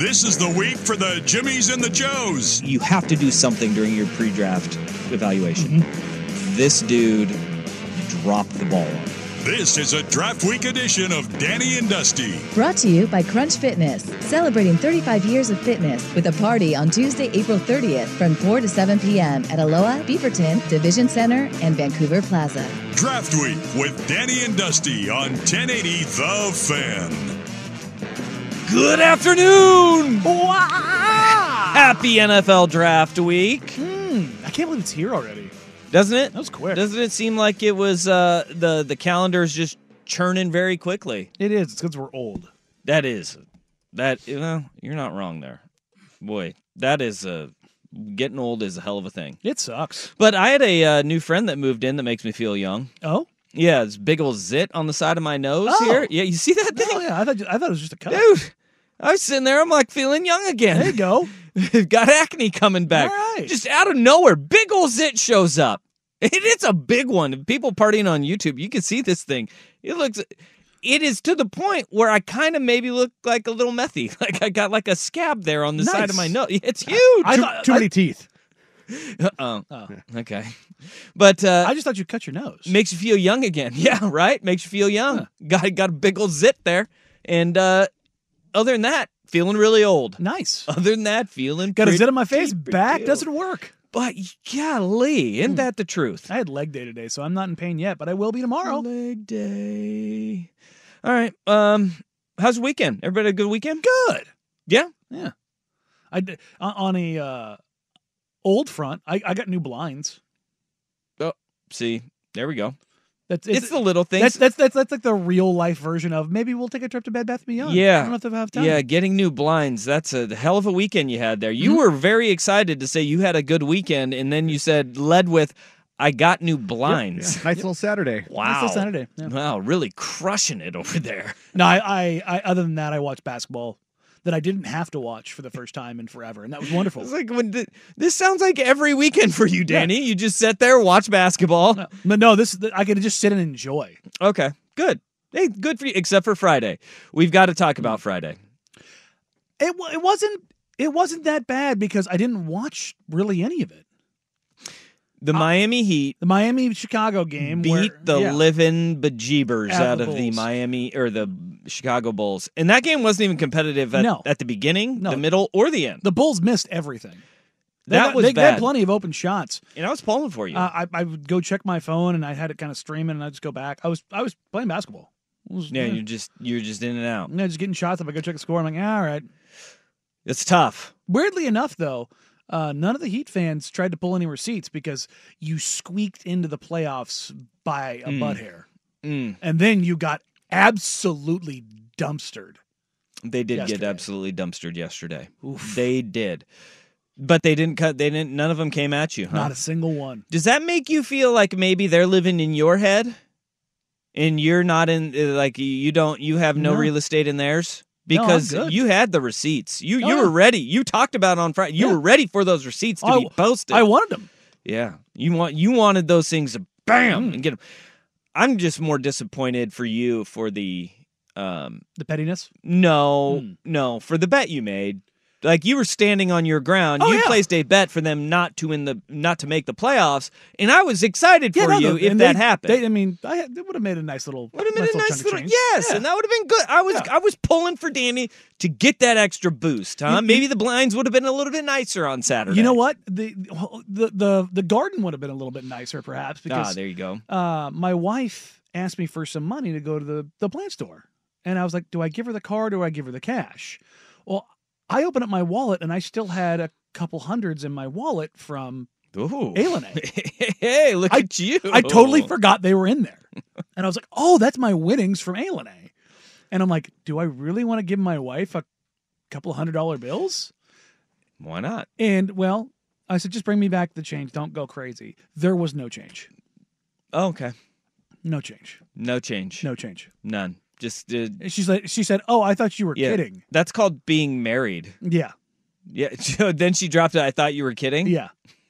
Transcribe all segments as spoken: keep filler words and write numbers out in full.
This is the week for the Jimmies and the Joes. You have to do something during your pre-draft evaluation. Mm-hmm. This dude dropped the ball on. This is a Draft Week edition of Danny and Dusty. Brought to you by Crunch Fitness, celebrating thirty-five years of fitness with a party on Tuesday, April thirtieth from four to seven p.m. at Aloha, Beaverton, Division Center, and Vancouver Plaza. Draft Week with Danny and Dusty on ten eighty The Fan. Good afternoon! Wow. Happy N F L Draft Week. Mm, I can't believe it's here already. Doesn't it? That was quick. Doesn't it seem like it was uh, the the calendar is just churning very quickly? It is. It's because we're old. That is. That well, you're not wrong there. Boy, that is uh, getting old is a hell of a thing. It sucks. But I had a uh, new friend that moved in that makes me feel young. Oh? Yeah, this big old zit on the side of my nose oh. here. Yeah, you see that thing? Oh, yeah. I thought, I thought it was just a cut. Dude, I was sitting there, I'm like feeling young again. There you go. Got acne coming back. All right. Just out of nowhere, big old zit shows up. It is a big one. People partying on YouTube, you can see this thing. It looks, it is to the point where I kind of maybe look like a little methy. Like I got like a scab there on the nice. side of my nose. It's huge. I thought, too I, many teeth. Uh-oh. Oh, okay. But uh, I just thought you cut your nose. Makes you feel young again. Yeah, right? Makes you feel young. Huh. Got, got a big old zit there. And uh, other than that, feeling really old. Nice. Other than that, feeling Got pretty, a zit on my face. Back deal. doesn't work. But golly, isn't hmm. that the truth? I had leg day today, so I'm not in pain yet, but I will be tomorrow. Leg day. All right. Um, how's the weekend? Everybody had a good weekend? Good. Yeah? Yeah. I did, on a uh, old front, I, I got new blinds. Oh, see, there we go. That's it's, it's the little things. That's, that's that's that's like the real life version of maybe we'll take a trip to Bed Bath and Beyond. Yeah, I don't know if they have time. Yeah, getting new blinds. That's a hell of a weekend you had there. You mm-hmm. were very excited to say you had a good weekend, and then you said led with, "I got new blinds." Yep, yeah. Nice little Saturday. Wow, nice little Saturday. Yeah. Wow, really crushing it over there. No, I, I, I other than that, I watched basketball that I didn't have to watch for the first time in forever, and that was wonderful. It's like when the, this sounds like every weekend for you, Danny. Yeah. You just sit there, watch basketball. No, but no, this I could just sit and enjoy. Okay, good. Hey, good for you. Except for Friday, we've got to talk about Friday. It it wasn't it wasn't that bad because I didn't watch really any of it. The uh, Miami Heat, the Miami Chicago game, beat where, the yeah. living bejeebers out, out of, of the the Miami or the Chicago Bulls, and that game wasn't even competitive at, no. at the beginning, no. the middle, or the end. The Bulls missed everything. They that got, was they, bad. They had plenty of open shots, and I was pulling for you. Uh, I, I would go check my phone, and I had it kind of streaming, and I would just go back. I was I was playing basketball. Was, yeah, yeah, you're just you're just in and out. Yeah, just getting shots. If I go check the score, I'm like, ah, all right. It's tough. Weirdly enough, though. Uh, none of the Heat fans tried to pull any receipts because you squeaked into the playoffs by a mm. butt hair. Mm. And then you got absolutely dumpstered. They did yesterday. get absolutely dumpstered yesterday. Oof. They did. But they didn't cut, they didn't, none of them came at you, huh? Not a single one. Does that make you feel like maybe they're living in your head? And you're not in, like, you don't, you have no, no. real estate in theirs? Because no, you had the receipts. You oh, you yeah. were ready. You talked about it on Friday. You yeah. were ready for those receipts to I, be posted. I wanted them. Yeah. You want you wanted those things to bam mm. and get them. I'm just more disappointed for you for the um the pettiness? No, mm. no, for the bet you made. Like you were standing on your ground. Oh, you yeah. placed a bet for them not to in the not to make the playoffs, and I was excited yeah, for no, you no, if that they, happened. They, I mean, I had, it would have made a nice little. Would have been nice a little nice little change. yes, yeah. and that would have been good. I was yeah. I was pulling for Danny to get that extra boost, huh? You, Maybe the blinds would have been a little bit nicer on Saturday. You know what? The the the the garden would have been a little bit nicer, perhaps. Because ah, there you go. Uh, my wife asked me for some money to go to the the plant store, and I was like, "Do I give her the card or do I give her the cash?" Well, I opened up my wallet and I still had a couple hundreds in my wallet from Ooh. Alienate. Hey, look I, at you. I totally forgot they were in there. And I was like, oh, that's my winnings from Alienate. And I'm like, do I really want to give my wife a couple hundred dollar bills? Why not? And, well, I said, just bring me back the change. Don't go crazy. There was no change. Oh, okay. No change. No change. No change. None. Just uh, She's like, she said, oh, I thought you were yeah, kidding. That's called being married. Yeah. Yeah. Then she dropped it. I thought you were kidding. Yeah.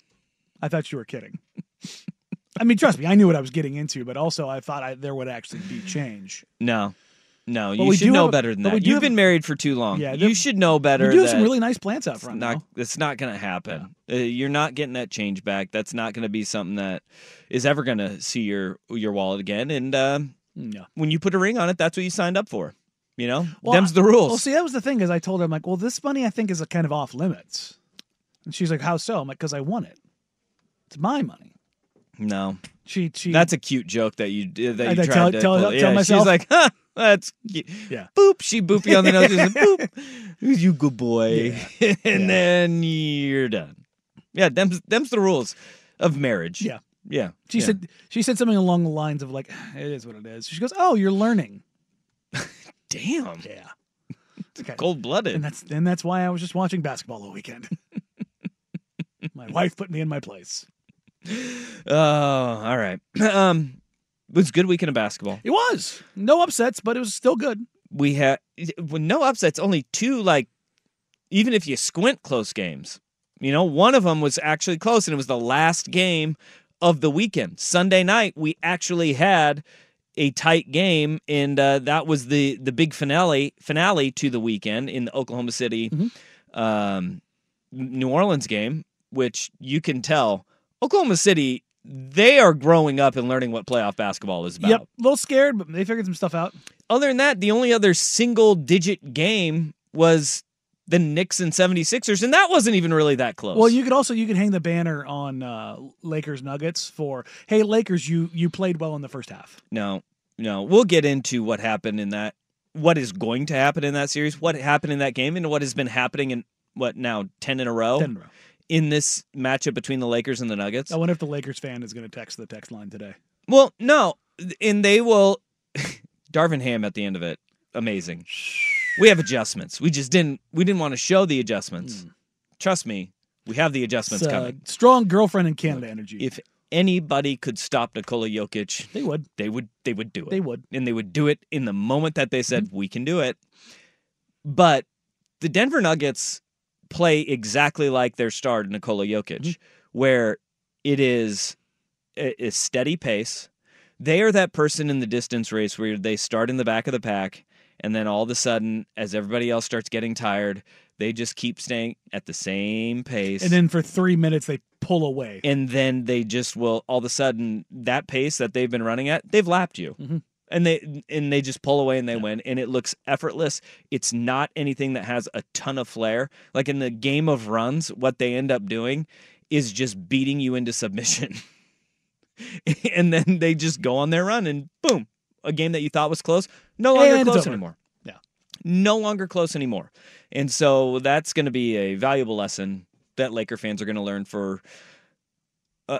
I thought you were kidding. I mean, trust me, I knew what I was getting into, but also I thought I, there would actually be change. No. No, But you we should do know have- better than but we that. do You've have- been married for too long. Yeah, you the- should know better. We do have that some really nice plants out it's front. not, though. it's not going to happen. Uh, you're not getting that change back. That's not going to be something that is ever going to see your your wallet again. And um, No. when you put a ring on it, that's what you signed up for. You know, Well, them's the rules. Well, see, that was the thing, is I told her, I'm like, well, this money I think is a kind of off limits. And she's like, how so? I'm like, because I won it. It's my money. no, She, she. that's a cute joke that you did. That I- you I tried tell- to tell- pull. tell yeah, myself? she's like, huh, that's cute. Yeah. Boop. She booped you on the nose. She's like, boop. You good boy. and Yeah. then you're done. Yeah, them's them's the rules of marriage. Yeah. Yeah. She yeah. said she said something along the lines of like, it is what it is. She goes, oh, you're learning. "Damn, Yeah. Okay. cold And blooded." that's and that's why I was just watching basketball all weekend. My wife put me in my place. Oh, all right. um, it was a good weekend of basketball. It was no upsets, but it was still good. We had well, no upsets. Only two, like even if you squint, close games. You know, one of them was actually close, and it was the last game of the weekend. Sunday night, we actually had a tight game, and uh, that was the the big finale finale to the weekend in the Oklahoma City, Mm-hmm. um, New Orleans game, which you can tell Oklahoma City, they are growing up and learning what playoff basketball is about. Yep, a little scared, but they figured some stuff out. Other than that, the only other single digit game was the Knicks and seventy-sixers, and that wasn't even really that close. Well, you could also you could hang the banner on uh, Lakers Nuggets for, hey Lakers, you you played well in the first half. No, no. We'll get into what happened in that, what is going to happen in that series, what happened in that game, and what has been happening in, what, now, ten in a row? Ten in a row. In this matchup between the Lakers and the Nuggets? I wonder if the Lakers fan is going to text the text line today. Well, no. And they will, Darvin Ham at the end of it, amazing. We have adjustments. We just didn't, we didn't want to show the adjustments. Trust me, we have the adjustments It's, uh, coming. strong girlfriend in Canada energy. If anybody could stop Nikola Jokic, they would, they would they would do it. they would. And they would do it in the moment that they said, we can do it. But the Denver Nuggets play exactly like their star, Nikola Jokic, where it is a, a steady pace. They are that person in the distance race where they start in the back of the pack, and then all of a sudden, as everybody else starts getting tired, they just keep staying at the same pace. And then for three minutes they pull away. and then they just will all of a sudden that pace that they've been running at, they've lapped you. Mm-hmm. And they and they just pull away and they win, and it looks effortless. It's not anything that has a ton of flair. Like in the game of runs, what they end up doing is just beating you into submission. And then they just go on their run, and boom, a game that you thought was close, no longer And it's close over. anymore. Yeah. No longer close anymore. And so that's going to be a valuable lesson that Laker fans are going to learn for uh,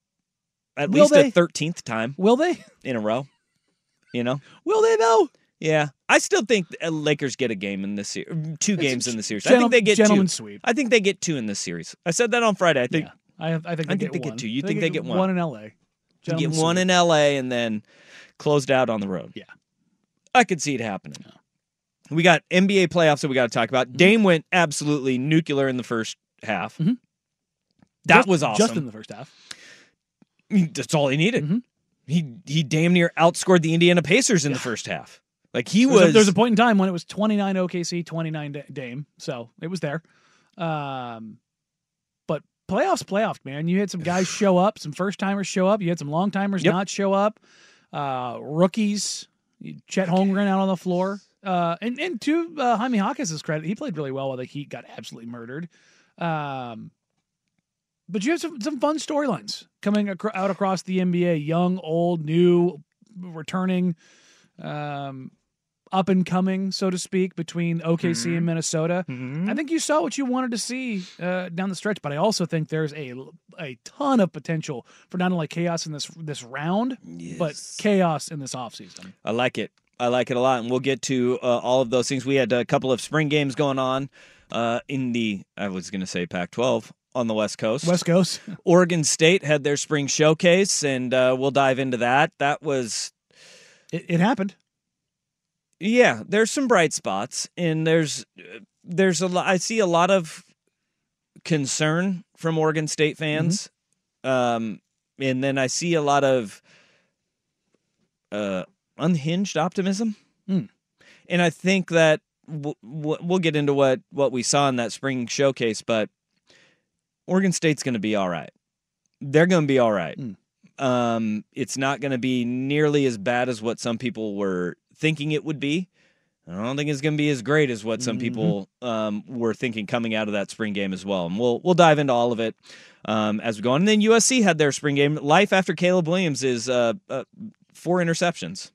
at Will least they? a thirteenth time Will they? in a row. You know? Will they though? Yeah. I still think the Lakers get a game in this series, two games in the series. I Gentle- think they get gentleman's two. sweep. I think they get two in this series. I said that on Friday. I think Yeah. I have, I think they I get think they get one. two. You I think they get one? One in L A. you get Gentleman's one sweep. in L A and then closed out on the road. Yeah. I could see it happening. We got N B A playoffs that we got to talk about. Dame went absolutely nuclear in the first half. Mhm. That Just- was awesome. Just in the first half. That's all he needed. Mhm. He he damn near outscored the Indiana Pacers in the first half. Like he There was, was. a, there was a point in time when it was twenty-nine O K C, twenty-nine Da- Dame. So it was there. Um, but playoffs, playoffs, man. You had some guys show up, some first timers show up. You had some long timers Yep. not show up. Uh, rookies. Chet Holmgren out on the floor. Uh, and, and to uh, Jaime Hawkins' credit, he played really well while the Heat got absolutely murdered. Um, but you have some, some fun storylines coming ac- out across the N B A. Young, old, new, returning, um, up and coming, so to speak, between O K C and Minnesota. Mhm. I think you saw what you wanted to see uh, down the stretch, but I also think there's a a ton of potential for not only chaos in this this round, but Yes. chaos in this offseason. I like it. I like it a lot, and we'll get to uh, all of those things. We had a couple of spring games going on uh, in the, I was going to say Pac twelve on the West Coast. West Coast. Oregon State had their spring showcase, and uh, we'll dive into that. That was, It, it happened. yeah, there's some bright spots, and there's there's a lot. I see a lot of concern from Oregon State fans, um, and then I see a lot of uh, unhinged optimism. Mm. And I think that w- w- we'll get into what, what we saw in that spring showcase, but Oregon State's going to be all right. They're going to be all right. Mm. Um, it's not going to be nearly as bad as what some people were thinking it would be. I don't think it's going to be as great as what some mm-hmm. people um, were thinking coming out of that spring game as well. And we'll we'll dive into all of it um, as we go on. And then U S C had their spring game. Life after Caleb Williams is uh, uh, four interceptions.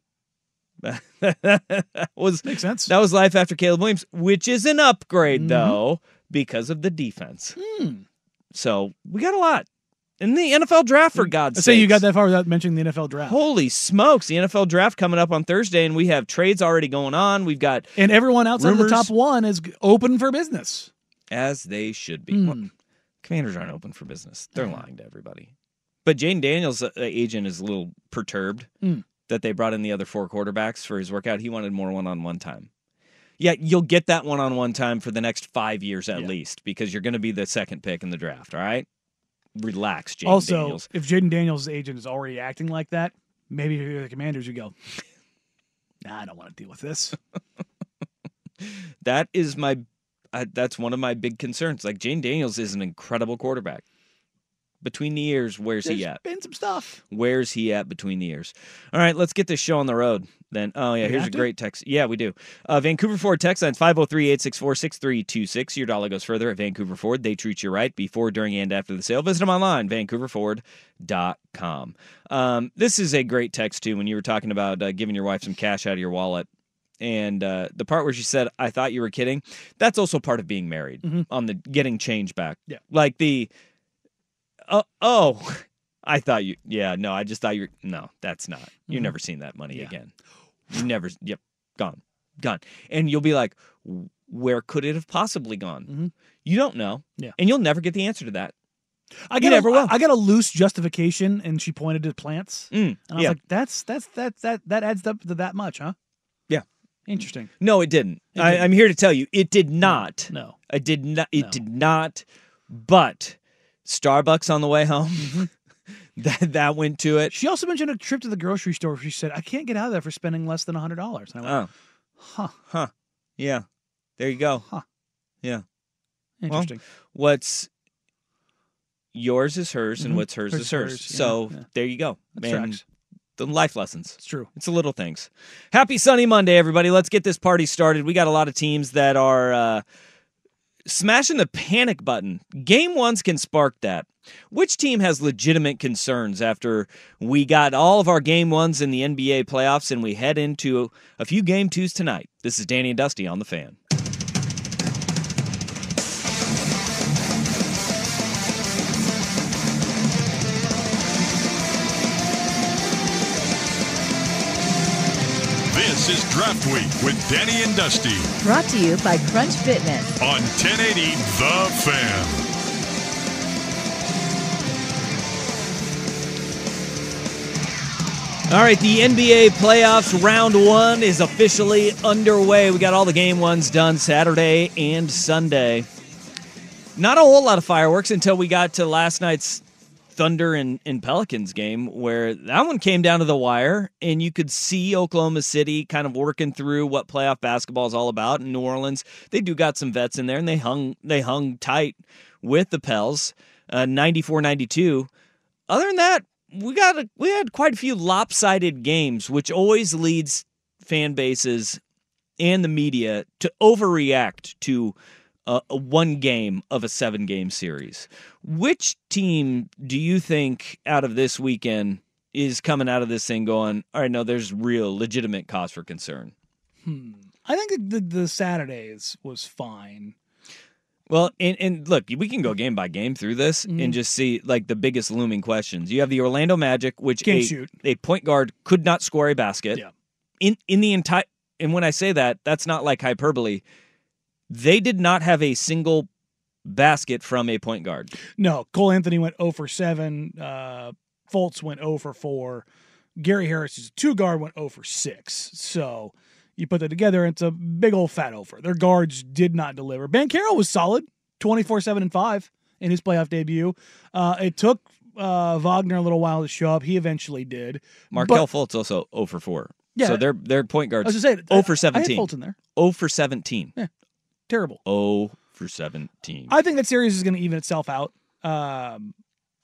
that was makes sense. That was life after Caleb Williams, which is an upgrade mm-hmm. though because of the defense. Mm. So we got a lot. In the N F L draft, for God's sake. So you got that far without mentioning the N F L draft. Holy smokes. The N F L draft coming up on Thursday, and we have trades already going on. We've got And everyone outside rumors, of the top one is open for business. As they should be. Mm. Well, Commanders aren't open for business. They're yeah. lying to everybody. But Jaden Daniels' uh, agent is a little perturbed mm. that they brought in the other four quarterbacks for his workout. He wanted more one-on-one time. Yeah, you'll get that one-on-one time for the next five years at yeah. least because you're going to be the second pick in the draft, all right? Relax, Jaden also, Daniels. If Jaden Daniels' agent is already acting like that, maybe if you're the Commanders, you go, nah, I don't want to deal with this. that is my, uh, that's one of my big concerns. Like, Jaden Daniels is an incredible quarterback. Between the ears, where's There's he at? Been some stuff. Where's he at between the ears? All right, let's get this show on the road then. Oh, yeah, we here's a to? great text. Yeah, we do. Uh, Vancouver Ford text line's five oh three, eight six four, six three two six. Your dollar goes further at Vancouver Ford. They treat you right before, during, and after the sale. Visit them online, vancouver ford dot com. Um, this is a great text, too, when you were talking about uh, giving your wife some cash out of your wallet. And uh, the part where she said, I thought you were kidding, that's also part of being married, mm-hmm. on the getting change back. Yeah. Like the... Oh, oh, I thought you, yeah, no, I just thought you were, no, that's not. You're mm-hmm. never seen that money yeah. again. You never, yep, gone, gone. And you'll be like, where could it have possibly gone? Mm-hmm. You don't know. Yeah. And you'll never get the answer to that. I got you never a, will. I got a loose justification, and she pointed to plants. Mm, and I was yeah. like, that's, that's, that, that, that adds up to that much, huh? Yeah. Interesting. No, it didn't. It I, didn't. I'm here to tell you, it did not. No. I did not, it No. did not, but Starbucks on the way home. Mm-hmm. That that went to it. She also mentioned a trip to the grocery store. She said, I can't get out of there for spending less than one hundred dollars. And I went, oh. huh. Huh. Yeah. There you go. Huh. Yeah. Interesting. Well, what's yours is hers, and Mm-hmm. what's hers, Hers is hers. hers, yeah, so yeah. there you go. That Man, tracks. the life lessons. It's true. It's the little things. Happy sunny Monday, everybody. Let's get this party started. We got a lot of teams that are uh, smashing the panic button. Game ones can spark that. Which team has legitimate concerns after we got all of our game ones in the N B A playoffs and we head into a few game twos tonight? This is Danny and Dusty on The Fan. This is Draft Week with Danny and Dusty Brought to you by Crunch Fitness. on ten eighty The Fan. All right, the N B A playoffs round one is officially underway. We got all the game ones done Saturday and Sunday. Not a whole lot of fireworks until we got to last night's Thunder and, and Pelicans game, where that one came down to the wire, and you could see Oklahoma City kind of working through what playoff basketball is all about. In New Orleans, they do got some vets in there, and they hung they hung tight with the Pels, uh, ninety-four ninety-two. Other than that, we got a, we had quite a few lopsided games, which always leads fan bases and the media to overreact to uh, a one game of a seven game series. Which team do you think out of this weekend is coming out of this thing going, all right, no, there's real legitimate cause for concern? Hmm. I think the, the Saturdays was fine. Well, and, and look, we can go game by game through this mm-hmm. and just see like the biggest looming questions. You have the Orlando Magic, which Can't a, shoot. a point guard could not score a basket. Yeah. In in the entire, and when I say that, that's not like hyperbole. They did not have a single basket from a point guard. No, Cole Anthony went zero for seven. Uh, Fultz went zero for four. Gary Harris's two guard went zero for six. So you put that together, it's a big old fat over. Their guards did not deliver. Banchero was solid, twenty-four, seven, and five in his playoff debut. Uh, it took uh, Wagner a little while to show up. He eventually did. Markelle But, Fultz also zero for four. Yeah. So their their point I guards was just saying, zero for I had seventeen. Fulton there. zero for seventeen. Terrible. zero for seventeen. I think that series is going to even itself out. Um,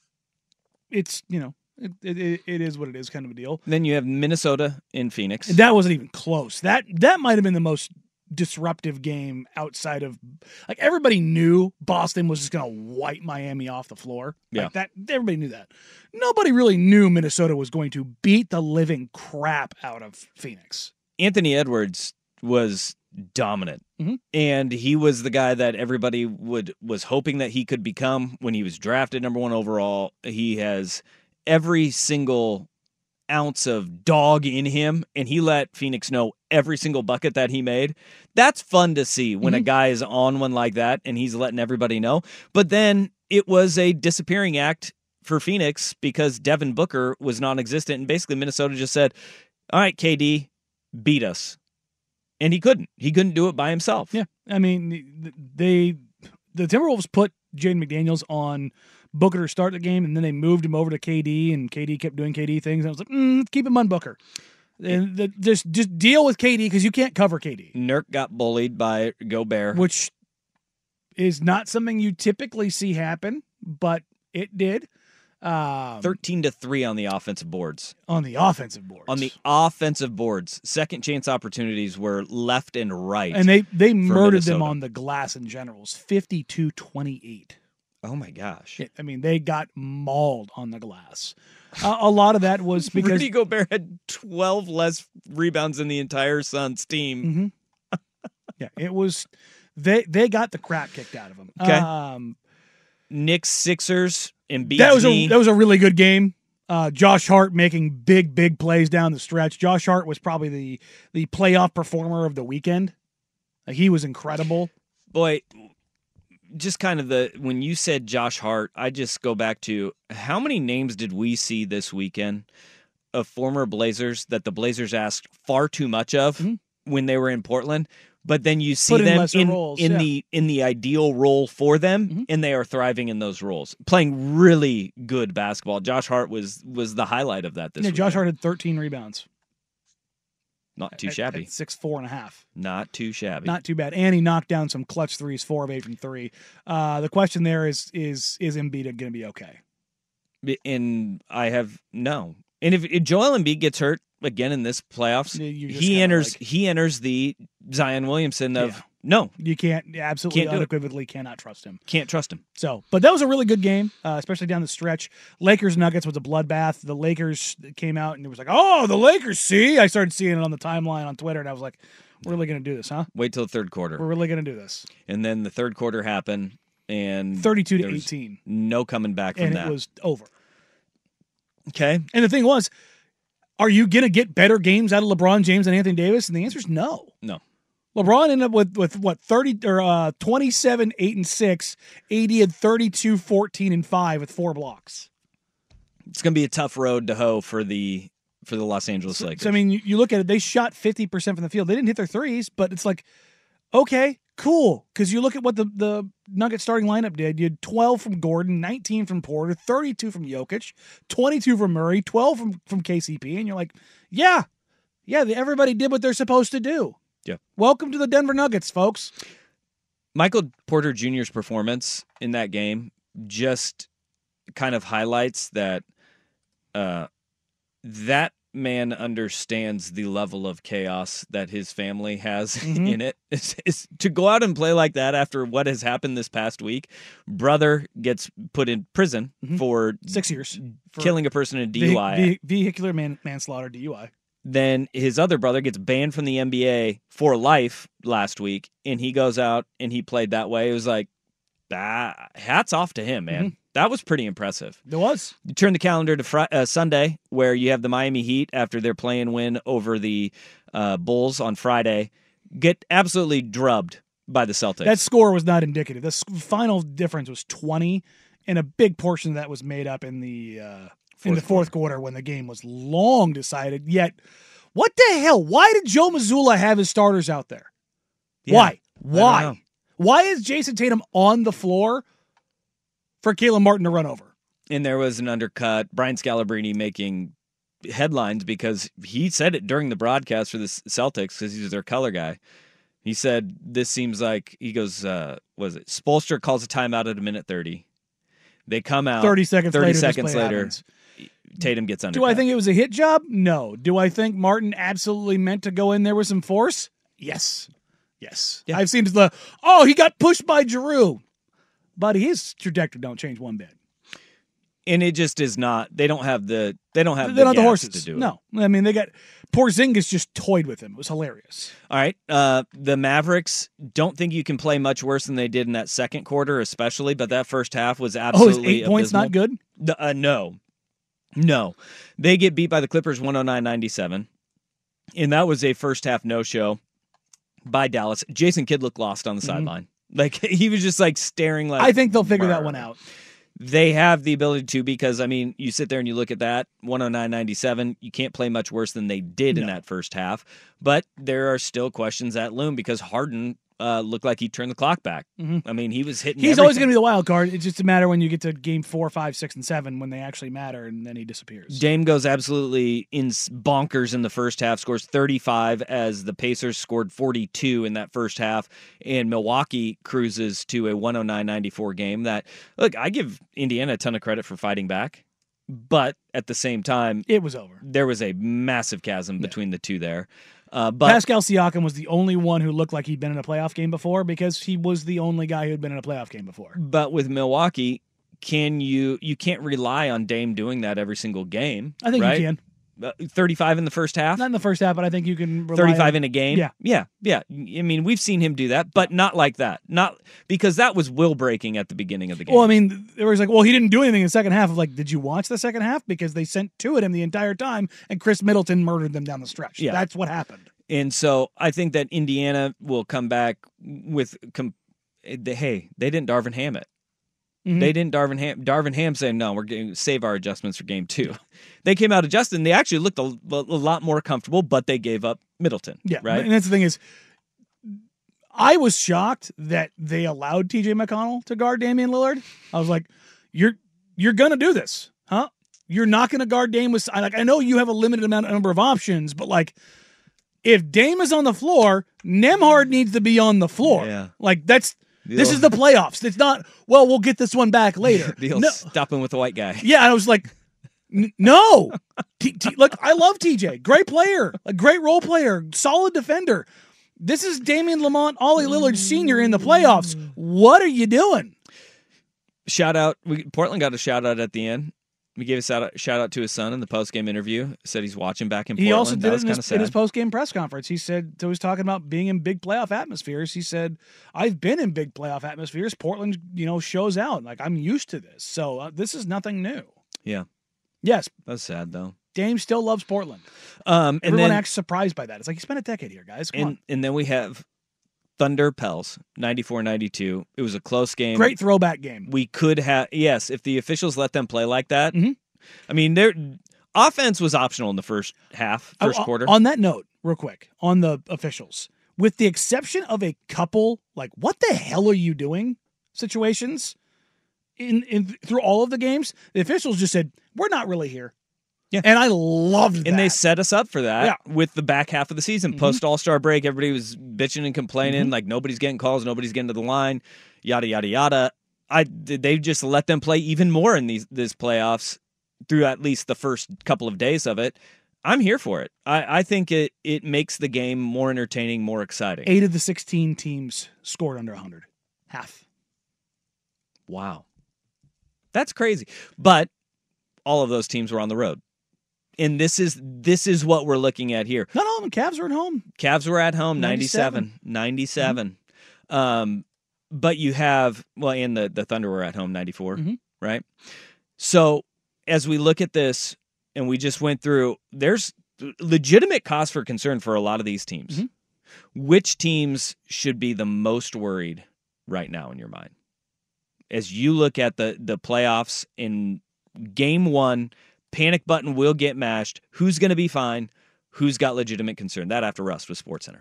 it's, you know, it, it it is what it is kind of a deal. Then you have Minnesota in Phoenix. And that wasn't even close. That that might have been the most disruptive game outside of, like, everybody knew Boston was just going to wipe Miami off the floor. Yeah. Like that, everybody knew that. Nobody really knew Minnesota was going to beat the living crap out of Phoenix. Anthony Edwards was dominant. Mhm. And he was the guy that everybody would was hoping that he could become when he was drafted number one overall. He has every single ounce of dog in him, and he let Phoenix know every single bucket that he made. That's fun to see when a guy is on one like that and he's letting everybody know. But then it was a disappearing act for Phoenix because Devin Booker was non-existent, and basically Minnesota just said, all right, K D, beat us. And he couldn't. He couldn't do it by himself. Yeah. I mean, they the Timberwolves put Jaden McDaniels on Booker to start the game, and then they moved him over to K D, and K D kept doing K D things. And I was like, mm, keep him on Booker. And the, just just deal with K D because you can't cover K D. Nurk got bullied by Gobert. Which is not something you typically see happen, but it did. Um, thirteen to three on the offensive boards. on the offensive boards. On the offensive boards, second chance opportunities were left and right. and they, they murdered them Minnesota. on the glass in general. It was fifty-two twenty-eight. oh my gosh. I mean, they got mauled on the glass. Uh, a lot of that was because Rudy Gobert had twelve less rebounds than the entire Suns team. Mhm. yeah, it was they they got the crap kicked out of them. Okay. Um, Knicks, Sixers, and that was a B G. that was a really good game. Uh, Josh Hart making big big plays down the stretch. Josh Hart was probably the the playoff performer of the weekend. Uh, he was incredible. Boy, just kind of the when you said Josh Hart, I just go back to how many names did we see this weekend of former Blazers that the Blazers asked far too much of Mhm. when they were in Portland, but then you see Put in them lesser in, roles, in yeah. the in the ideal role for them, Mhm. and they are thriving in those roles, playing really good basketball. Josh Hart was was the highlight of that this Yeah, Josh weekend. Hart had thirteen rebounds. Not too At- shabby. at six four and a half. Not too shabby. Not too bad. And he knocked down some clutch threes, four of eight from three. Uh, the question there is is is Embiid going to be okay? And I have no. And if, if Joel Embiid gets hurt again in this playoffs, You're just he kinda enters like- he enters the Zion Williamson of Yeah. no, You can't absolutely Can't do it. unequivocally cannot trust him. can't trust him. So, but that was a really good game, uh, especially down the stretch. Lakers Nuggets was a bloodbath. The Lakers came out and it was like, oh, the Lakers. See, I started seeing it on the timeline on Twitter, and I was like, we're really going to do this, huh? Wait till the third quarter. We're really going to do this. And then the third quarter happened and Thirty-two to there's eighteen, no coming back from and that. it was over. Okay. And the thing was, are you going to get better games out of LeBron James and Anthony Davis? And the answer is no. No. LeBron ended up with, with what, thirty or uh, twenty-seven, eight, and six. A D had thirty-two, fourteen, and five with four blocks. It's gonna be a tough road to hoe for the for the Los Angeles Lakers. So, I mean, you, you look at it, they shot fifty percent from the field. They didn't hit their threes, but it's like, okay, cool. Because you look at what the, the Nuggets starting lineup did. You had twelve from Gordon, nineteen from Porter, thirty-two from Jokic, twenty-two from Murray, twelve from, from K C P. And you're like, yeah, yeah, everybody did what they're supposed to do. Yeah. Welcome to the Denver Nuggets, folks. Michael Porter Junior's performance in that game just kind of highlights that uh, that man understands the level of chaos that his family has Mhm. in it. It's, it's, to go out and play like that after what has happened this past week, brother gets put in prison Mhm. for Six years. For killing a person in a D vehi- U I. vehi- vehicular man- manslaughter, D U I. Then his other brother gets banned from the N B A for life last week, and he goes out and he played that way. It was like, ah, hats off to him, man. Mm-hmm. That was pretty impressive. There was. You turn the calendar to Fri- uh, Sunday, where you have the Miami Heat after their play-in win over the uh, Bulls on Friday, get absolutely drubbed by the Celtics. That score was not indicative. The s- final difference was twenty, and a big portion of that was made up in the uh, in the fourth quarter when the game was long decided. Yet, what the hell? Why did Joe Mazzulla have his starters out there? Yeah, Why? I don't Why? know. Why is Jason Tatum on the floor for Caleb Martin to run over? And there was an undercut. Brian Scalabrine making headlines because he said it during the broadcast for the Celtics because he's their color guy. He said, this seems like, he goes, uh, was it? Spoelstra calls a timeout at a minute thirty. They come out. thirty seconds thirty later. seconds later, happens. Tatum gets under. Do I think it was a hit job? No. Do I think Martin absolutely meant to go in there with some force? Yes. Yes. Yeah. I've seen the, oh, he got pushed by Giroux. Buddy, his trajectory don't change one bit. And it just is not. They don't have the. They don't have. They don't the have the gas horses to do it. No, I mean they got. Porzingis just toyed with him. It was hilarious. All right. Uh, the Mavericks don't think you can play much worse than they did in that second quarter, especially. But that first half was absolutely. Oh, is eight points abysmal. not good? Uh, no, no. They get beat by the Clippers one oh nine ninety-seven, and that was a first half no show by Dallas. Jason Kidd looked lost on the mm-hmm. sideline. Like he was just like staring. Like I think they'll figure that one out. They have the ability to because, I mean, you sit there and you look at that, one oh nine ninety-seven, you can't play much worse than they did no. in that first half. But there are still questions that loom because Harden uh, looked like he turned the clock back. Mm-hmm. I mean, he was hitting He's everything. always going to be the wild card. It's just a matter when you get to game four, five, six, and seven when they actually matter, and then he disappears. Dame goes absolutely in bonkers in the first half, scores thirty-five as the Pacers scored forty-two in that first half, and Milwaukee cruises to a one oh nine ninety-four game that, look, I give Indiana a ton of credit for fighting back, but at the same time, it was over. There was a massive chasm yeah. between the two there. Uh, but Pascal Siakam was the only one who looked like he'd been in a playoff game before because he was the only guy who had been in a playoff game before. But with Milwaukee, can you you can't rely on Dame doing that every single game. I think right? you can. Uh, thirty-five in the first half? Not in the first half, but I think you can rely thirty-five on, in a game? Yeah. Yeah, yeah. I mean, we've seen him do that, but not like that. Not because that was will breaking at the beginning of the game. Well, I mean, there was like, well, he didn't do anything in the second half. Of like, did you watch the second half? Because they sent two at him the entire time, and Chris Middleton murdered them down the stretch. Yeah. That's what happened. And so I think that Indiana will come back with, com- hey, they didn't Darvin Ham it. Mm-hmm. They didn't Darvin Ham. Darvin Ham saying, no, we're going to save our adjustments for game two. They came out adjusted, and they actually looked a, a lot more comfortable, but they gave up Middleton. Yeah, right? And that's the thing is, I was shocked that they allowed T J McConnell to guard Damian Lillard. I was like, you're you're going to do this, huh? You're not going to guard Dame with, like, I know you have a limited amount number of options, but like, if Dame is on the floor, Nembhard needs to be on the floor. Yeah. Like, that's, the this old, is the playoffs. It's not, well, we'll get this one back later. The old no. stopping with the white guy. Yeah, and I was like, n- no. T- T- look, I love T J. Great player. A great role player. Solid defender. This is Damian Lamont, Ollie Lillard Senior in the playoffs. What are you doing? Shout out. We, Portland got a shout out at the end. We gave a shout out, shout out to his son in the post-game interview. Said he's watching back in Portland. He also that did was it in his, sad. in his post-game press conference. He said, so he was talking about being in big playoff atmospheres. He said, I've been in big playoff atmospheres. Portland, you know, shows out. Like, I'm used to this. So uh, this is nothing new. Yeah. Yes. That's sad, though. Dame still loves Portland. Um, and Everyone then, acts surprised by that. It's like, you spent a decade here, guys. Come and, on. And then we have Thunder Pels, ninety-four ninety-two. It was a close game. Great throwback game. We could have, yes, if the officials let them play like that. Mm-hmm. I mean, their offense was optional in the first half, first oh, quarter. On that note, real quick, on the officials, with the exception of a couple, like, what the hell are you doing situations in, in through all of the games, the officials just said, we're not really here. Yeah. And I loved that. And they set us up for that yeah. with the back half of the season. Mm-hmm. Post All-Star break, everybody was bitching and complaining, Mm-hmm. like nobody's getting calls, nobody's getting to the line, yada, yada, yada. I, they just let them play even more in these this playoffs through at least the first couple of days of it. I'm here for it. I, I think it, it makes the game more entertaining, more exciting. Eight of the sixteen teams scored under one hundred. Half. Wow. That's crazy. But all of those teams were on the road. And this is this is what we're looking at here. Not all of them. Cavs were at home. Cavs were at home, ninety-seven. ninety-seven. Mm-hmm. Um, but you have, well, and the, the Thunder were at home, ninety-four, mm-hmm. right? So as we look at this, and we just went through, there's legitimate cause for concern for a lot of these teams. Mm-hmm. Which teams should be the most worried right now in your mind? As you look at the, the playoffs in game one, panic button will get mashed. Who's going to be fine? Who's got legitimate concern? That after Rust with SportsCenter.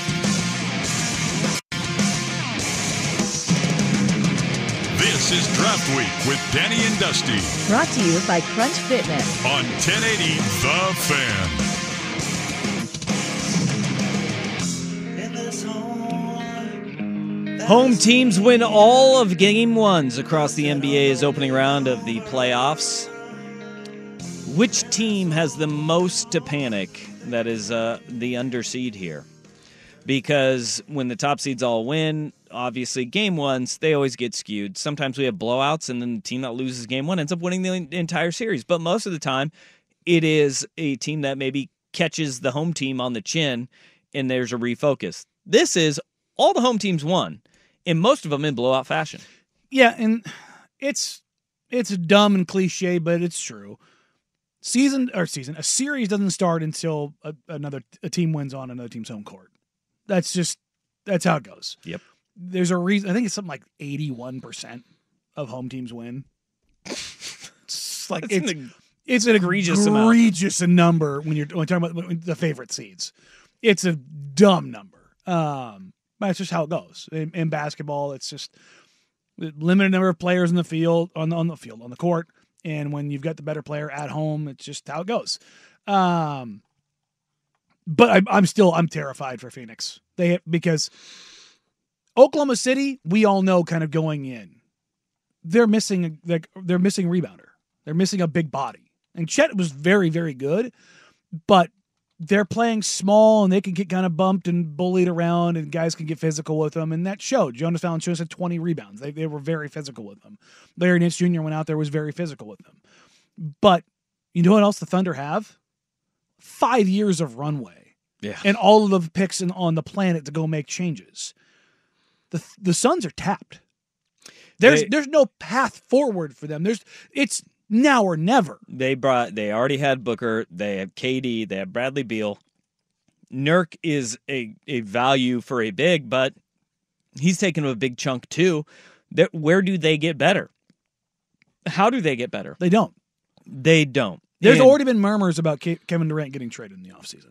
This is Drive Draft Week with Danny and Dusty Brought to you by Crunch Fitness. on ten eighty The Fan. Home teams win all of game ones across the N B A's opening round of the playoffs. Which team has the most to panic that is uh, the underseed here? Because when the top seeds all win, obviously game ones, they always get skewed. Sometimes we have blowouts, and then the team that loses game one ends up winning the entire series. But most of the time, it is a team that maybe catches the home team on the chin, and there's a refocus. This is all the home teams won, and most of them in blowout fashion. Yeah, and it's it's dumb and cliche, but it's true. Season or season, a series doesn't start until a, another a team wins on another team's home court. That's just that's how it goes. Yep. There's a reason. I think it's something like eighty-one percent of home teams win. It's like That's it's an it's an egregious amount. egregious number when you're, when you're talking about the favorite seeds. It's a dumb number. Um, but it's just how it goes in, in basketball. It's just limited number of players in the field on the, on the field on the court, and when you've got the better player at home, it's just how it goes. Um, but I, I'm still I'm terrified for Phoenix. They because Oklahoma City, we all know, kind of going in, they're missing like they're missing a rebounder. They're missing a big body, and Chet was very very good, but they're playing small and they can get kind of bumped and bullied around, and guys can get physical with them, and that showed. Jonas Valanciunas had twenty rebounds. They they were very physical with them. Larry Nance Junior went out there, was very physical with them. But you know what else the Thunder have? Five years of runway. Yeah. And all of the picks in, on the planet to go make changes. The the Suns are tapped. There's They- there's no path forward for them. There's it's now or never. They brought. They already had Booker. They have K D. They have Bradley Beal. Nurk is a, a value for a big, but he's taken a big chunk too. That where do they get better? How do they get better? They don't. They don't. There's And- already been murmurs about Ke- Kevin Durant getting traded in the offseason.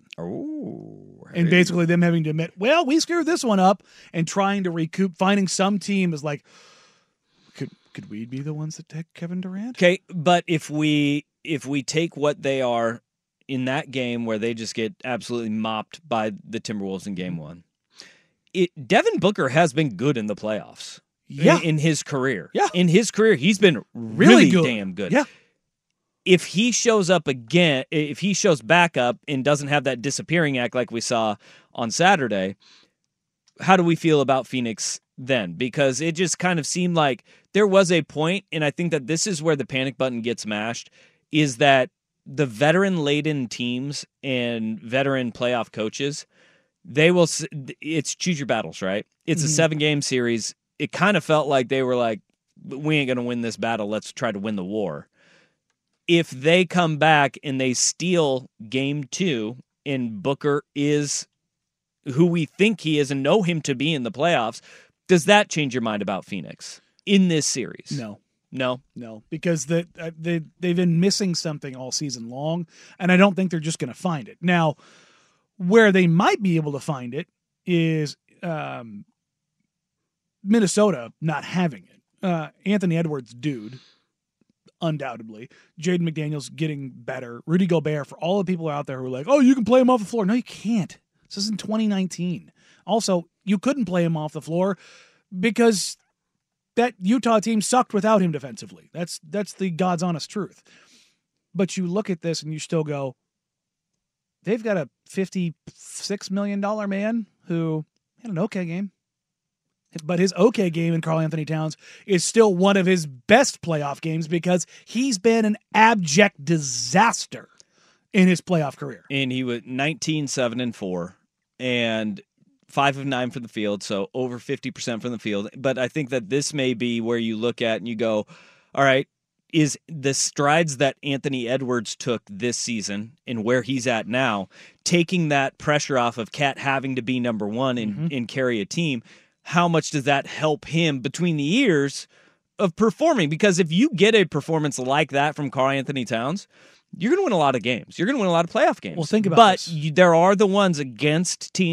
Oh, And basically them having to admit, well, we screwed this one up, and trying to recoup, finding some team is like, could could we be the ones that take Kevin Durant? okay. But if we if we take what they are in that game where they just get absolutely mopped by the Timberwolves in game one, it Devin Booker has been good in the playoffs. Yeah. in, in his career. Yeah. in his career, he's been Really really, good. damn good. Yeah. If he shows up again, if he shows back up and doesn't have that disappearing act like we saw on Saturday, how do we feel about Phoenix then? Because it just kind of seemed like there was a point, and I think that this is where the panic button gets mashed, is that the veteran-laden teams and veteran playoff coaches, they will, it's choose your battles, right? It's Mhm. a seven-game series. It kind of felt like they were like, we ain't going to win this battle. Let's try to win the war. If they come back and they steal game two and Booker is who we think he is and know him to be in the playoffs, does that change your mind about Phoenix in this series? No. No? No, because the, uh, they, they've been missing something all season long, and I don't think they're just going to find it. Now, where they might be able to find it is um, Minnesota not having it. Uh, Anthony Edwards, dude, undoubtedly. Jaden McDaniels getting better. Rudy Gobert, for all the people out there who are like, oh, you can play him off the floor. No, you can't. This is in twenty nineteen. Also, you couldn't play him off the floor because that Utah team sucked without him defensively. That's that's the God's honest truth. But you look at this and you still go, they've got a fifty-six million dollars man who had an okay game. But his okay game in Karl Anthony Towns is still one of his best playoff games because he's been an abject disaster in his playoff career. And he was nineteen, seven, and four, and five of nine from the field, so over fifty percent from the field. But I think that this may be where you look at and you go, all right, is the strides that Anthony Edwards took this season and where he's at now, taking that pressure off of Cat having to be number one and, Mm-hmm. and carry a team, how much does that help him between the ears of performing? Because if you get a performance like that from Karl Anthony Towns, you're going to win a lot of games. You're going to win a lot of playoff games. Well, think about but this. you, there are the ones against teams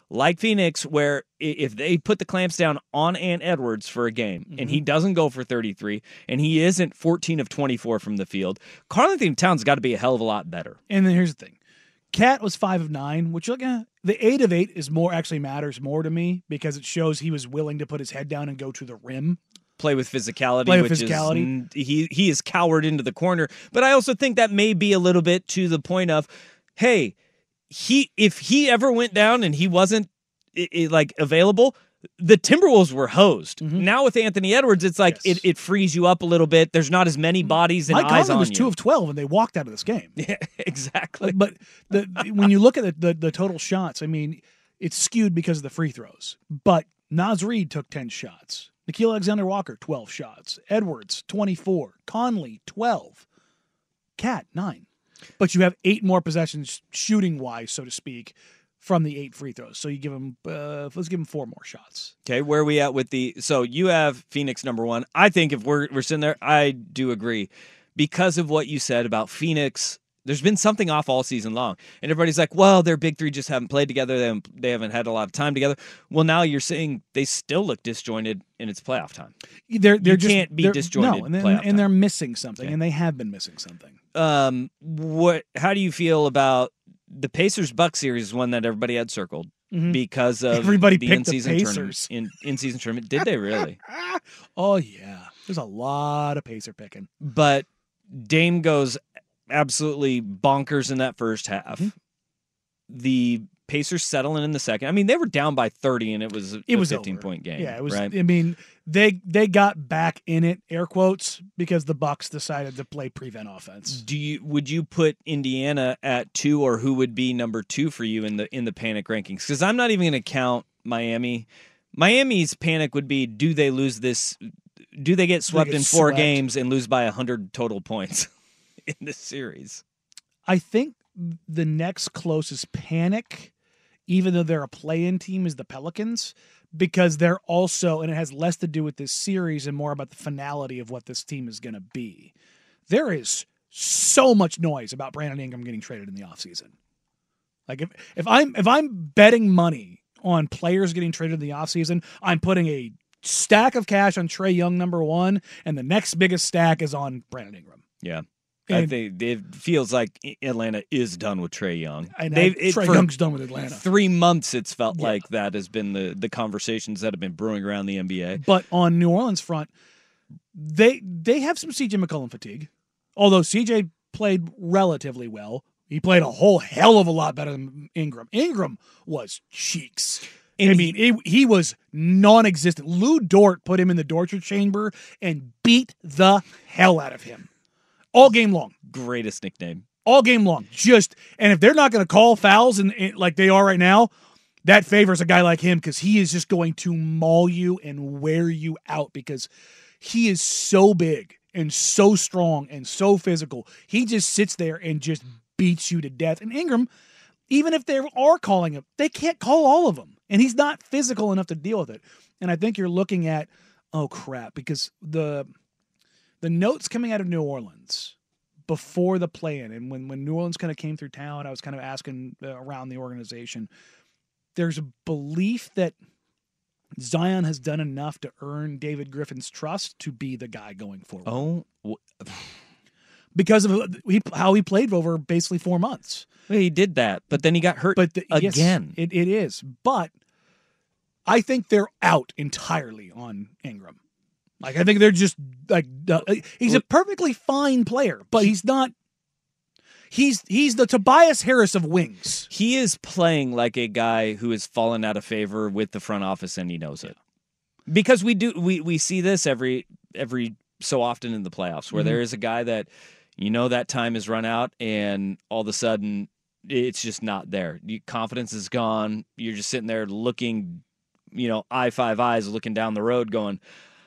like Phoenix, where if they put the clamps down on Ant Edwards for a game mm-hmm. and he doesn't go for thirty-three and he isn't fourteen of twenty-four from the field, Karl-Anthony Towns got to be a hell of a lot better. And then here's the thing. Cat was five of nine, which like, eh, the eight of eight is more actually matters more to me because it shows he was willing to put his head down and go to the rim. Play with physicality, Play with which physicality. is he he is cowered into the corner. But I also think that may be a little bit to the point of, hey, he if he ever went down and he wasn't it, it, like available, the Timberwolves were hosed. Mm-hmm. Now with Anthony Edwards, it's like yes. it, it frees you up a little bit. There's not as many bodies and Mike eyes Conley on was you. two of twelve, and they walked out of this game. Yeah, exactly. But the, the, when you look at the, the the total shots, I mean, it's skewed because of the free throws. But Naz Reid took ten shots. Nickeil Alexander-Walker, twelve shots. Edwards, twenty-four. Conley, twelve. Cat, nine. But you have eight more possessions shooting-wise, so to speak, from the eight free throws. So you give him, uh, let's give him four more shots. Okay, where are we at with the, so you have Phoenix number one. I think if we're we're sitting there, I do agree. Because of what you said about Phoenix, there's been something off all season long. And everybody's like, well, their big three just haven't played together. They haven't, they haven't had a lot of time together. Well, now you're saying they still look disjointed and it's playoff time. They're, they're you just, can't be disjointed. No, and, playoff and they're time. missing something, okay. and they have been missing something. Um, what? How do you feel about the Pacers-Bucks series? Is one that everybody had circled mm-hmm. because of everybody the picked in-season the tournament. In in-season tournament, did they really? Oh yeah, there's a lot of Pacer picking. But Dame goes absolutely bonkers in that first half. Mm-hmm. The Pacers settling in the second. I mean, they were down by thirty, and it was a, it was a fifteen over. point game. Yeah, it was. Right? I mean, they they got back in it, air quotes, because the Bucks decided to play prevent offense. Do you would you put Indiana at two, or who would be number two for you in the in the panic rankings? Because I'm not even going to count Miami. Miami's panic would be: do they lose this? Do they get swept they get in four swept. games and lose by a hundred total points in this series? I think the next closest panic, even though they're a play-in team, is the Pelicans, because they're also, and it has less to do with this series and more about the finality of what this team is going to be. There is so much noise about Brandon Ingram getting traded in the offseason. Like if, if I'm if I'm betting money on players getting traded in the offseason, I'm putting a stack of cash on Trae Young, number one, and the next biggest stack is on Brandon Ingram. Yeah. And I think it feels like Atlanta is done with Trae Young. And Trae Young's done with Atlanta. Three months it's felt yeah. like that has been the, the conversations that have been brewing around the N B A. But on New Orleans front, they they have some C J McCollum fatigue. Although C J played relatively well. He played a whole hell of a lot better than Ingram. Ingram was cheeks. And I mean, he, he was non-existent. Lou Dort put him in the torture chamber and beat the hell out of him. All game long. Greatest nickname. All game long. Just, and if they're not going to call fouls and, and like they are right now, that favors a guy like him because he is just going to maul you and wear you out because he is so big and so strong and so physical. He just sits there and just beats you to death. And Ingram, even if they are calling him, they can't call all of them. And he's not physical enough to deal with it. And I think you're looking at, oh crap, because the... The notes coming out of New Orleans before the play-in, and when, when New Orleans kind of came through town, I was kind of asking uh, around the organization, there's a belief that Zion has done enough to earn David Griffin's trust to be the guy going forward. Oh. Because of he, how he played over basically four months. Well, he did that, but then he got hurt but the, again. Yes, it, it is. But I think they're out entirely on Ingram. Like, I think they're just, like, uh, he's a perfectly fine player, but he's not, he's he's the Tobias Harris of wings. He is playing like a guy who has fallen out of favor with the front office, and he knows it. Because we do, we, we see this every every so often in the playoffs, where mm-hmm. there is a guy that, you know, that time has run out, and all of a sudden, it's just not there. Your confidence is gone. You're just sitting there looking, you know, eye five eyes, looking down the road going,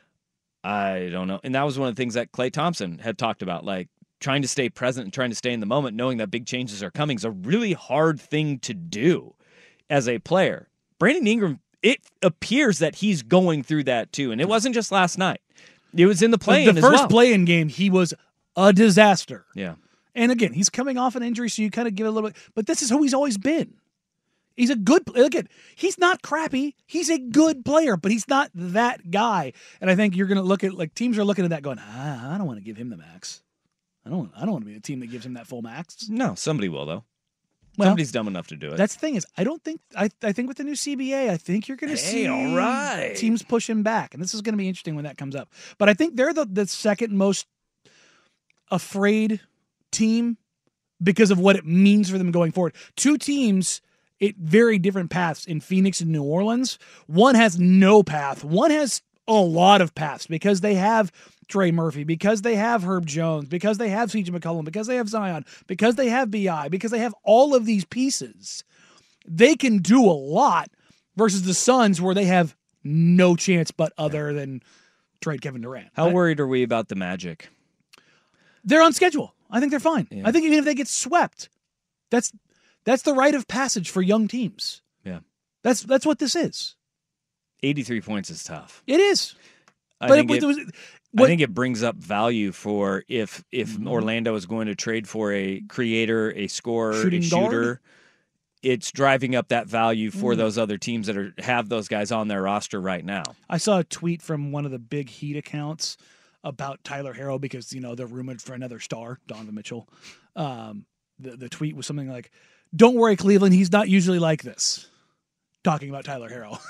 I don't know. And that was one of the things that Klay Thompson had talked about, like trying to stay present and trying to stay in the moment, knowing that big changes are coming is a really hard thing to do as a player. Brandon Ingram, it appears that he's going through that too. And it wasn't just last night. It was in the play-in The as first well. play-in game, he was a disaster. Yeah. And again, he's coming off an injury, so you kind of give it a little bit. But this is who he's always been. He's a good look at. He's not crappy. He's a good player, but he's not that guy. And I think you're going to look at like teams are looking at that going, ah, I don't want to give him the max. I don't. I don't want to be a team that gives him that full max. No, somebody will though. Well, Somebody's dumb enough to do it. That's the thing is, I don't think. I I think with the new C B A, I think you're going to Hey, see all right. teams pushing back, and this is going to be interesting when that comes up. But I think they're the the second most afraid team because of what it means for them going forward. Two teams. It very different paths in Phoenix and New Orleans. One has no path. One has a lot of paths because they have Trey Murphy, because they have Herb Jones, because they have C J McCollum, because they have Zion, because they have B I, because they have all of these pieces. They can do a lot versus the Suns where they have no chance but other than trade Kevin Durant. How I- worried are we about the Magic? They're on schedule. I think they're fine. Yeah. I think even if they get swept, that's that's the rite of passage for young teams. Yeah. That's that's what this is. eighty-three points is tough. It is. I but think it, it, it was I what- think it brings up value for if if Mhm. Orlando is going to trade for a creator, a scorer, Shooting a shooter. guard? It's driving up that value for Mm. those other teams that are have those guys on their roster right now. I saw a tweet from one of the big Heat accounts about Tyler Harrow because, you know, they're rumored for another star, Donovan Mitchell. Um, the, the tweet was something like, don't worry, Cleveland, he's not usually like this. Talking about Tyler Harrow.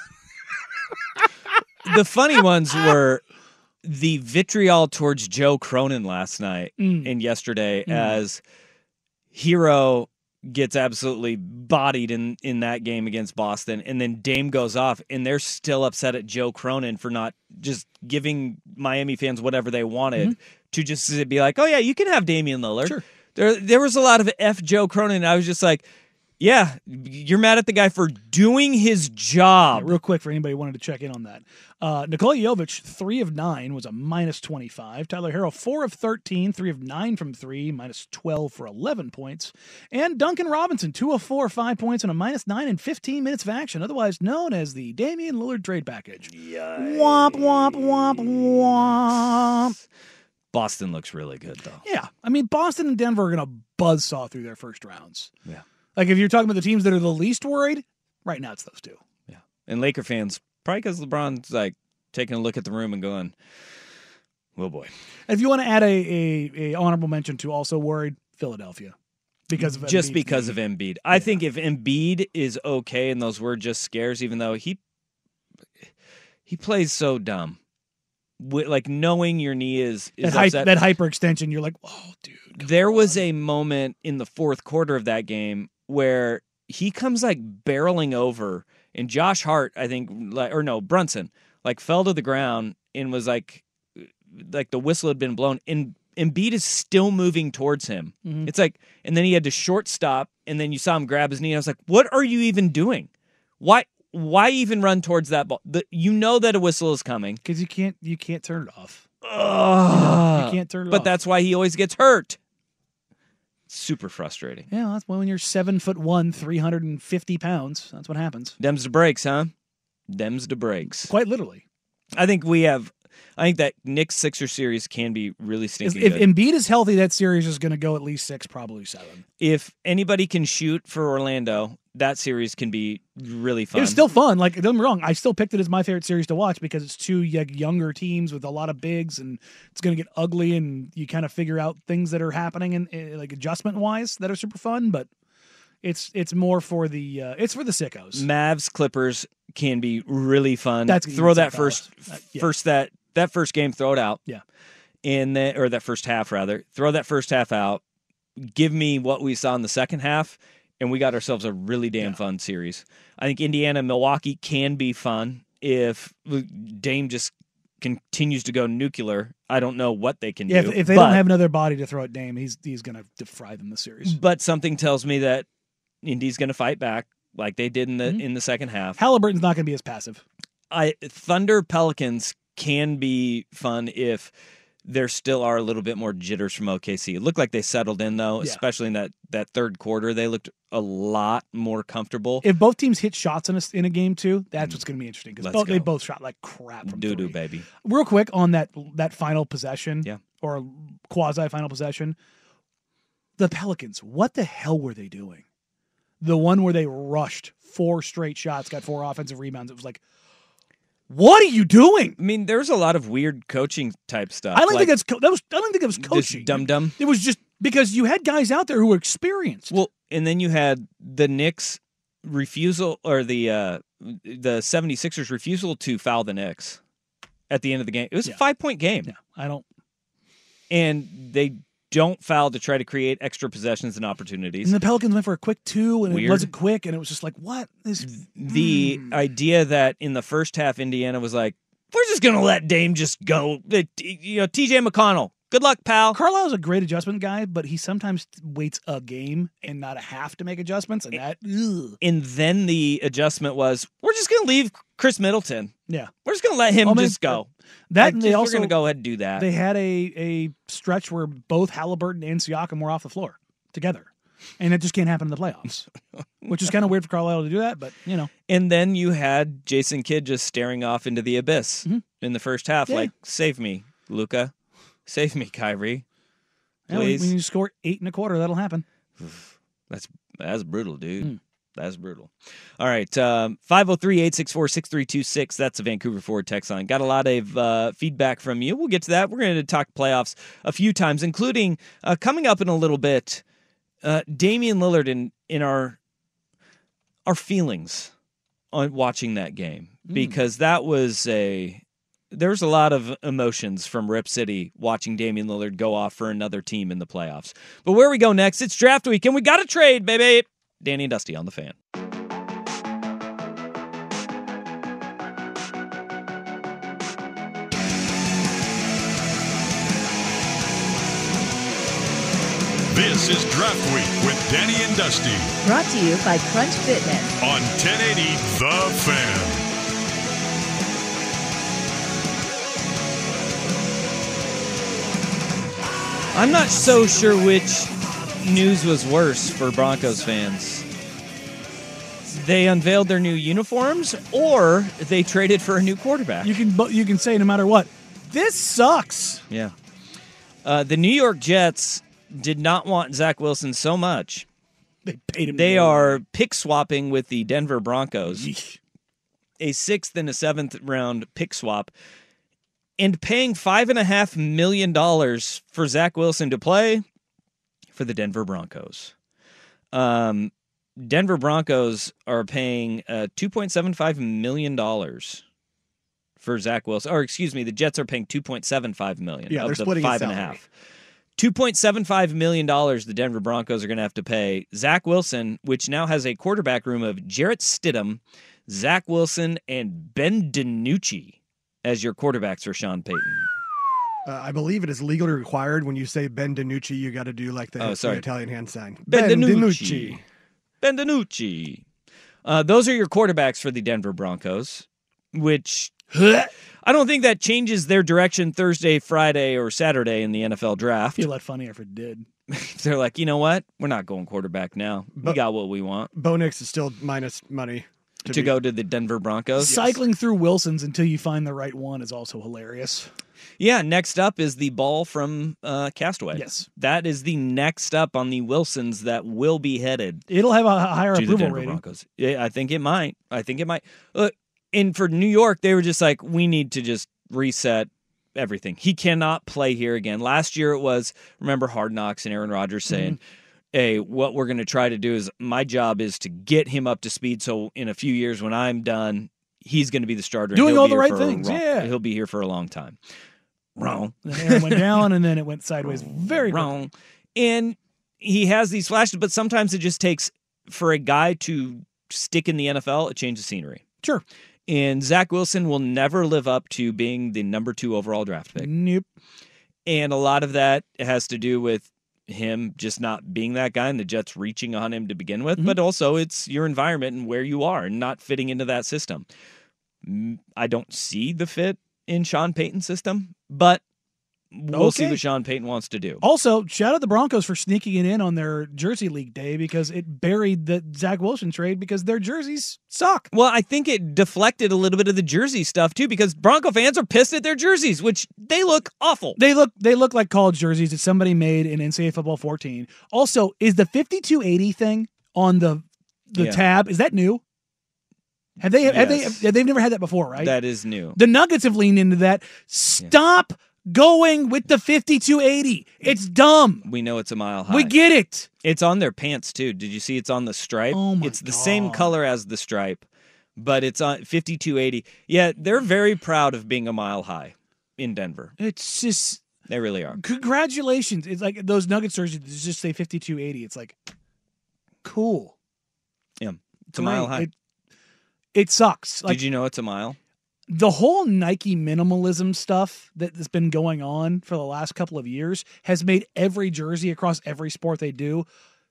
The funny ones were the vitriol towards Joe Cronin last night Mm. and yesterday Mm. as Hero gets absolutely bodied in, in that game against Boston, and then Dame goes off, and they're still upset at Joe Cronin for not just giving Miami fans whatever they wanted to just be like, oh yeah, you can have Damian Lillard. Sure. There, there was a lot of F Joe Cronin, and I was just like, yeah, you're mad at the guy for doing his job. Real quick for anybody who wanted to check in on that. Uh, Nikola Jovic, three of nine, was a minus twenty-five. Tyler Harrow, four of thirteen, three of nine from three, minus twelve for eleven points. And Duncan Robinson, two of four, five points, and a minus nine in fifteen minutes of action, otherwise known as the Damian Lillard trade package. Womp, womp, womp, womp. Boston looks really good, though. Yeah, I mean, Boston and Denver are going to buzzsaw through their first rounds. Yeah. Like, if you're talking about the teams that are the least worried, right now it's those two. Yeah. And Laker fans, probably because LeBron's like taking a look at the room and going, oh boy. If you want to add a, a, a honorable mention to also worried, Philadelphia. Because of Just Embiid's because knee. of Embiid. I think if Embiid is okay and those were just scares, even though he he plays so dumb. Wi- Like knowing your knee is, is that, hy- upset. that hyperextension, you're like, oh, dude. come There on. was a moment in the fourth quarter of that game where he comes like barreling over, and Josh Hart, I think, like, or no, Brunson, like fell to the ground and was like, like the whistle had been blown, and Embiid is still moving towards him. Mhm. It's like, and then he had to short stop, and then you saw him grab his knee. And I was like, what are you even doing? Why? Why even run towards that ball? The, you know that a whistle is coming. Because you can't, you can't turn it off. Ugh. You can't turn it But off. that's why he always gets hurt. Super frustrating. Yeah, that's when you're seven foot one, three hundred and fifty pounds. That's what happens. Them's the breaks, huh? Them's the breaks. Quite literally. I think we have. I think that Knicks Sixer series can be really If, stinky if good. Embiid is healthy, that series is going to go at least six, probably seven. If anybody can shoot for Orlando, that series can be really fun. It was still fun. Like, don't get me wrong, I still picked it as my favorite series to watch because it's two y- younger teams with a lot of bigs, and it's going to get ugly, and you kind of figure out things that are happening and uh, like adjustment wise that are super fun. But it's it's more for the uh, it's for the sickos. Mavs Clippers can be really fun. That's gonna throw be that tough. first Uh, yeah. first that that first game, throw it out. Yeah. In the or that first half rather. Throw that first half out. Give me what we saw in the second half, and we got ourselves a really damn Yeah. fun series. I think Indiana Milwaukee can be fun if Dame just continues to go nuclear. I don't know what they can Yeah, do. if, if they but, don't have another body to throw at Dame, he's he's going to fry them this series. but something tells me that Indy's going to fight back like they did in the Mhm. in the second half. Halliburton's not going to be as passive. I Thunder Pelicans can be fun if there still are a little bit more jitters from O K C. It looked like they settled in though, Yeah. especially in that, that third quarter. They looked a lot more comfortable. If both teams hit shots in a, in a game too, that's what's going to be interesting because Let's both, they go. both shot like crap from Doo doo, three. baby. Real quick on that that final possession, Yeah. or quasi final possession, the Pelicans. What the hell were they doing? the one where they rushed four straight shots, got four offensive rebounds. It was like, what are you doing? I mean, there's a lot of weird coaching type stuff. I don't like think that's co- that was. I don't think it was coaching. Dumb dumb. It was just because you had guys out there who were experienced. Well, and then you had the Knicks refusal, or the uh, the 76ers refusal to foul the Knicks at the end of the game. It was Yeah. a five point game, yeah, I don't. and they don't foul to try to create extra possessions and opportunities. And the Pelicans went for a quick two, and Weird. it wasn't quick, and it was just like, what is the Hmm. idea that in the first half, Indiana was like, we're just going to let Dame just go. Uh, t- You know, T J McConnell, good luck, pal. Carlisle's a great adjustment guy, but he sometimes waits a game and not a half to make adjustments, and that, ugh. And then the adjustment was, we're just going to leave Chris Middleton. yeah. We're just going to let him Oh, man, just go. That Like, and they just- also we're going to go ahead and do that. they had a a stretch where both Halliburton and Siakam were off the floor together, and it just can't happen in the playoffs, which is kind of weird for Carlisle to do that, but you know, And then you had Jason Kidd just staring off into the abyss Mhm. in the first half, Yeah. like, save me, Luka. Save me, Kyrie. yeah, when, Please. when you score eight and a quarter, that'll happen. That's that's brutal, dude. Mm. That's brutal. All right. Um, five oh three, eight six four, six three two six. That's the Vancouver Ford text line. Got a lot of uh, feedback from you. We'll get to that. We're going to talk playoffs a few times, including uh, coming up in a little bit, uh, Damian Lillard in, in our our feelings on watching that game. Because that was a... There was a lot of emotions from Rip City watching Damian Lillard go off for another team in the playoffs. But where we go next, it's draft week, and we got to trade, baby. Danny and Dusty on the Fan. This is Draft Week with Danny and Dusty Brought to you by Crunch Fitness. on ten eighty The Fan. I'm not so sure which news was worse for Broncos fans. They unveiled their new uniforms, or they traded for a new quarterback. You can but you can say no matter what, this sucks. Yeah. Uh, the New York Jets did not want Zach Wilson so much. They paid him. They to go. are pick swapping with the Denver Broncos, Yeesh. a sixth and a seventh round pick swap, and paying five and a half million dollars for Zach Wilson to play for the Denver Broncos. Um, Denver Broncos are paying uh, two point seven five million dollars for Zach Wilson. Or excuse me, the Jets are paying two point seven five million dollars Yeah, of they're the splitting his five and a salary. half. two point seven five million dollars the Denver Broncos are going to have to pay Zach Wilson, which now has a quarterback room of Jarrett Stidham, Zach Wilson, and Ben DiNucci as your quarterbacks for Sean Payton. Uh, I believe it is legally required when you say Ben DiNucci, you got to do like the, Oh, the sorry. Italian hand sign. Ben DiNucci. Ben DiNucci. Uh, those are your quarterbacks for the Denver Broncos, which I don't think that changes their direction Thursday, Friday, or Saturday in the N F L I draft. feel a lot funnier if it did. They're like, you know what? We're not going quarterback now. We But- got what we want Bo Nix is still minus money to, be- go to the Denver Broncos. Cycling through Wilsons until you find the right one is also hilarious. Yeah, next up is the ball from uh, Castaway. Yes. That is the next up on the Wilsons that will be headed It'll have a higher to the approval Denver rating. Broncos. Yeah, I think it might. I think it might. Look, and for New York, they were just like, we need to just reset everything. He cannot play here again. Last year it was, remember Hard Knocks and Aaron Rodgers saying, Mm-hmm. hey, what we're going to try to do is, my job is to get him up to speed so in a few years when I'm done, he's going to be the starter. and Doing he'll all be the here right for a things, long- yeah. He'll be here for a long time. Wrong. And then Aaron went down, and then it went sideways very quickly. Wrong. And he has these flashes, but sometimes it just takes, for a guy to stick in the N F L, a change of scenery. Sure. And Zach Wilson will never live up to being the number two overall draft pick. Nope. And a lot of that has to do with him just not being that guy and the Jets reaching on him to begin with, Mhm. but also it's your environment and where you are and not fitting into that system. Mm, I don't see the fit in Sean Payton's system, but we'll see Okay. what Sean Payton wants to do. Also, shout out the Broncos for sneaking it in on their Jersey League day because it buried the Zach Wilson trade because their jerseys suck. Well, I think it deflected a little bit of the jersey stuff too, because Bronco fans are pissed at their jerseys, which they look awful. They look they look like college jerseys that somebody made in N C double A Football fourteen. Also, is the fifty-two eighty thing on the the Yeah. tab. Is that new? Have they? Have they? Yes. They've never had that before, right? That is new. The Nuggets have leaned into that. Stop going with the fifty-two eighty. It's dumb. We know it's a mile high. We get it. It's on their pants too. Did you see it's on the stripe? Oh my It's the same God. color as the stripe, but it's on fifty-two eighty. Yeah, they're very proud of being a mile high in Denver. It's just They really are. congratulations. It's like those Nuggets jerseys just say fifty-two eighty. It's like cool. Yeah, it's a mile Great. high. It, it sucks. Like Did you know it's a mile? the whole Nike minimalism stuff that has been going on for the last couple of years has made every jersey across every sport they do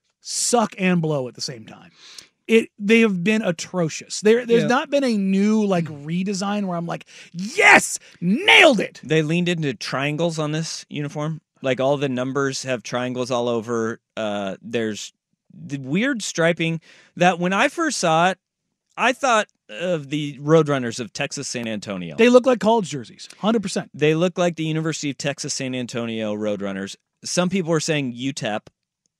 suck and blow at the same time. It they have been atrocious. There there's Yeah. not been a new like redesign where I'm like, yes, nailed it. They leaned into triangles on this uniform. Like all the numbers have triangles all over. Uh, there's the weird striping that when I first saw it, I thought of the Roadrunners of Texas San Antonio. They look like college jerseys, one hundred percent. They look like the University of Texas San Antonio Roadrunners. Some people were saying U T E P.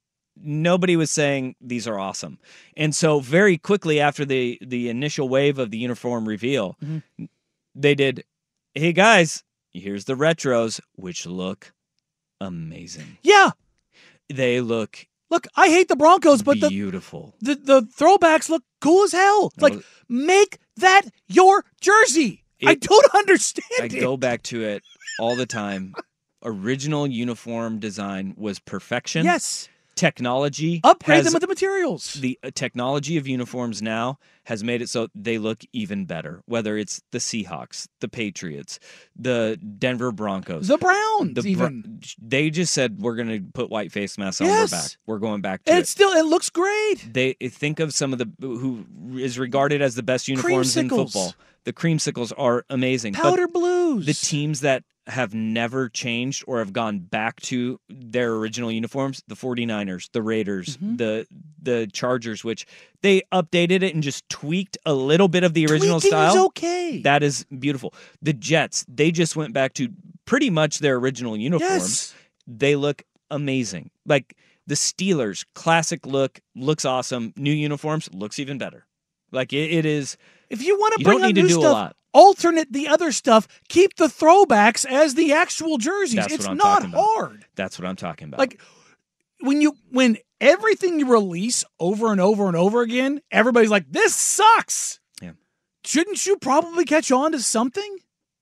Nobody was saying these are awesome. And so very quickly after the, the initial wave of the uniform reveal, Mm-hmm. they did, hey guys, here's the retros, which look amazing. Yeah. They look Look, I hate the Broncos, but the, beautiful. the the throwbacks look cool as hell. It's like, No. make that your jersey. I It- don't understand I it. go back to it all the time. Original uniform design was perfection. Yes. Technology Upgrade has- them with the materials. the uh, technology of uniforms now has made it so they look even better. Whether it's the Seahawks, the Patriots, the Denver Broncos, The Browns, the Bro- even. they just said we're going to put white face masks on. Yes. We're back. We're going back to And it. it's still, it looks great. They think of some of the who is regarded as the best uniforms in Creamsicles. football. The creamsicles are amazing. But Powder blues. the teams that have never changed or have gone back to their original uniforms, the 49ers, the Raiders, Mm-hmm. the the Chargers, which they updated it and just tweaked a little bit of the original Tweaking style. is okay. That is beautiful. The Jets, they just went back to pretty much their original uniforms. Yes. They look amazing. Like the Steelers, classic look, looks awesome. New uniforms, looks even better. Like it, it is. If you want to You bring don't on need to new do a stuff, lot. alternate the other stuff. Keep the throwbacks as the actual jerseys. That's it's what I'm not talking about. hard. That's what I'm talking about. Like when you when everything you release over and over and over again, everybody's like, "This sucks." Yeah. Shouldn't you probably catch on to something?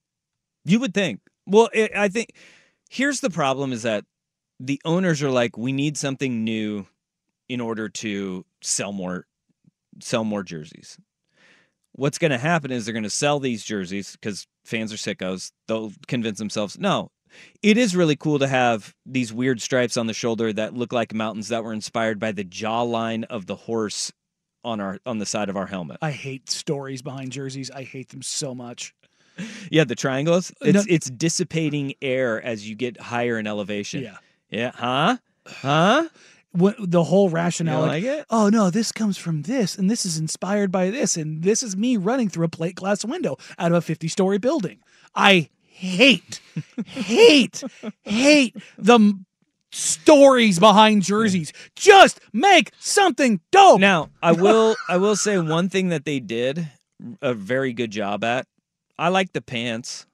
You would think. Well, it, I think here's the problem is that the owners are like, we need something new in order to sell more, sell more jerseys. What's going to happen is they're going to sell these jerseys because fans are sickos. They'll convince themselves, no, it is really cool to have these weird stripes on the shoulder that look like mountains that were inspired by the jawline of the horse on our on the side of our helmet. I hate stories behind jerseys. I hate them so much. Yeah, the triangles. It's No. it's dissipating air as you get higher in elevation. Yeah. Yeah. Huh? Huh? What, the whole You rationale, don't like, like it? oh no, this comes from this, and this is inspired by this, and this is me running through a plate glass window out of a fifty-story building. I hate, hate, hate the m- stories behind jerseys. Just make something dope. Now, I will I will say one thing that they did a very good job at. I like the pants.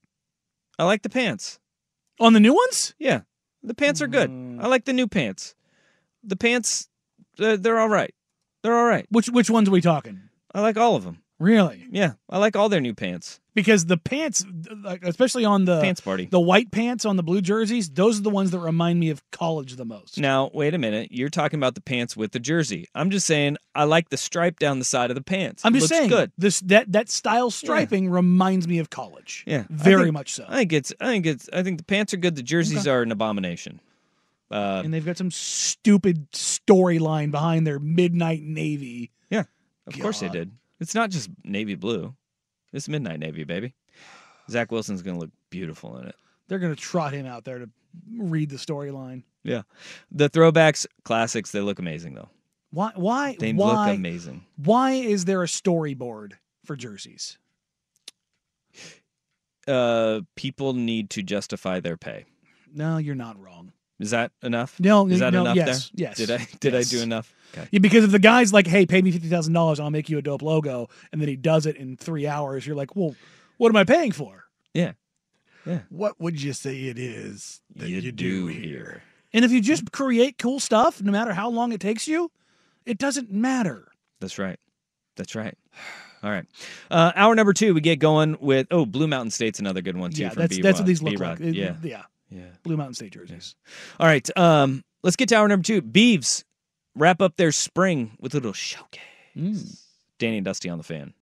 I like the pants. On the new ones, Yeah. The pants are good. I like the new pants. The pants uh, they're all right. They're all right. which which ones are we talking? I like all of them. Really? Yeah, I like all their new pants. Because the pants, like, especially on the Pants party. the white pants on the blue jerseys, those are the ones that remind me of college the most. Now, wait a minute. You're talking about the pants with the jersey. I'm just saying I like the stripe down the side of the pants. I'm It just looks saying good. this that that style striping reminds me of college. Yeah, I very think- much so. I think it's. I think it's. I think the pants are good. The jerseys are an abomination. Uh, and they've got some stupid storyline behind their midnight navy. yeah, of course they God. did. It's not just navy blue. It's midnight navy, baby. Zach Wilson's gonna look beautiful in it. They're going to trot him out there to read the storyline. Yeah, the throwbacks, classics. They look amazing though. Why? Why? They why? look amazing. Why is there a storyboard for jerseys? Uh, people need to justify their pay. No, you're not wrong. Is that enough? No, Is that no, enough yes, there? yes, Did I did yes. I do enough? Okay. Yeah, because if the guy's like, "Hey, pay me fifty thousand dollars, I'll make you a dope logo," and then he does it in three hours, you're like, "Well, what am I paying for?" Yeah. What would you say it is that you, do here? And if you just create cool stuff, no matter how long it takes you, it doesn't matter. That's right. That's right. All right. Uh, hour number two, we get going with, oh, Blue Mountain State's another good one, too. Yeah, from that's B- that's what these look B-Rod. like. It- Yeah. yeah, Yeah. Blue Mountain State jerseys. All right. Um, let's get to hour number two. Beeves wrap up their spring with a little showcase. Mm. Danny and Dusty on the Fan.